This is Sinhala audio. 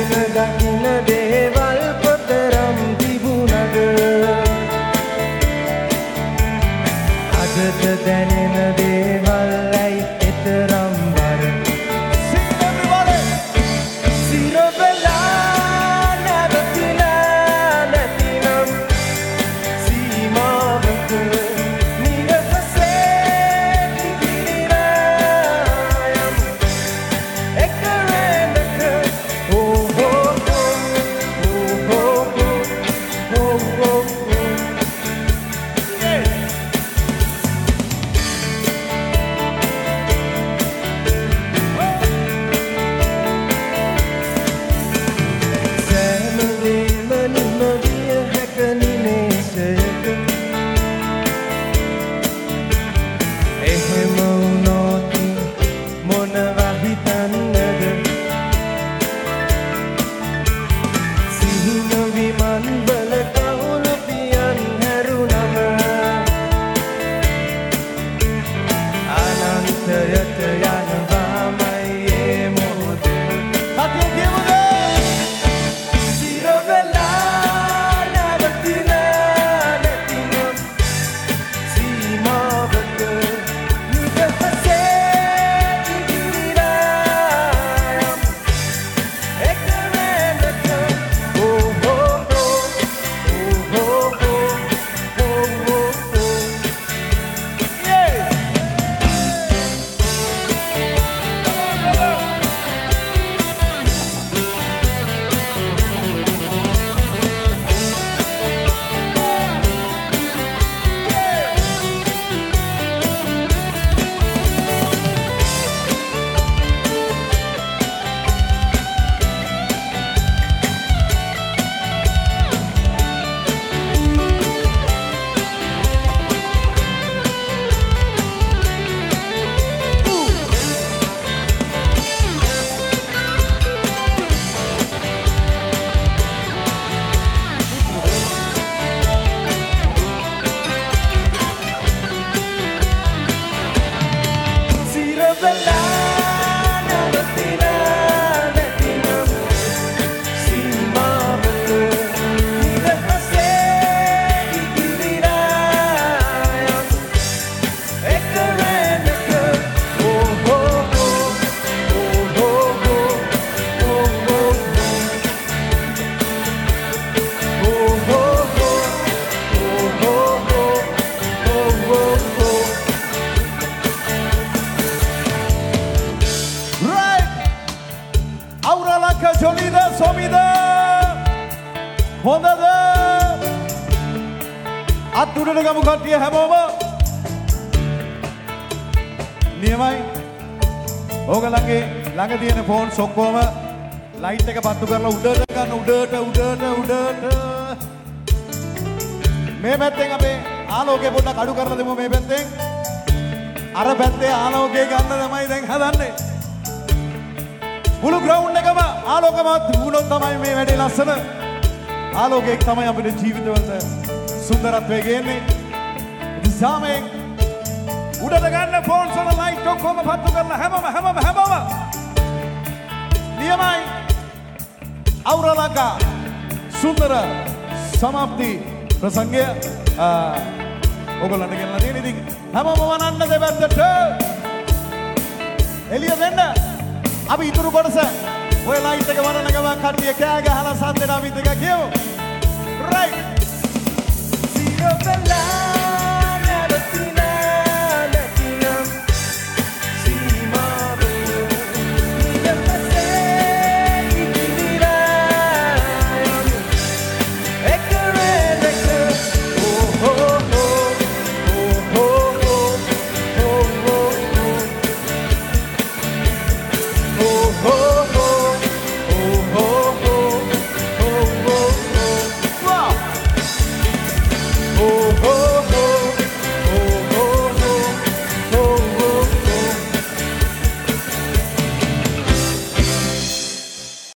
දකින දේවල් කොතරම් තිබුණද අදට දැනෙන දේවල් ඇයි එතරම් බර සිරබලා නැවතිලා නැතිනම් සීමාවක නිරපසේ කිරිරායම් එක රැඳක ජොලිද සොමිද හොඳද අත් උඩට ගමු කට්ටිය හැමෝම නියමයි ඕගලගේ ළඟ තියෙන ෆෝන්ස් ඔක්කොම ලයිට් එක පත්තු කරලා උඩට ගන්න උඩට මේ පැත්තෙන් අපේ ආලෝකය පොඩ්ඩක් අඩු කරලා දෙමු මේ පැත්තෙන් අර පැත්තේ ආලෝකය ගන්න තමයි දැන් හදන්නේ මුළු ග්‍රවුන්ඩ් එකම ආලෝකමත් වුණොත් තමයි මේ වැඩේ ලස්සන ආලෝකයක් තමයි අපේ ජීවිතවලට සුන්දරත්වය ගේන්නේ ඉතින් උඩට ගන්න ෆෝන්ස් වල ලයිට් ඔක්කොම පත්තු කරලා හැමෝම නියමයි අවුරලක සුන්දර සමාප්ති ප්‍රසංගය ඔයගොල්ලන්ට ගෙනලා තියෙන ඉතින් හැමෝම වනන්න දෙපැත්තට එළිය දෙන්න අපි ඉතුරු කොටස ඔය ලයිට් එක වරන ගමන් කට්ටිය කෑ ගහලා සද්දෙට අපිත් එක කියමු right see you the light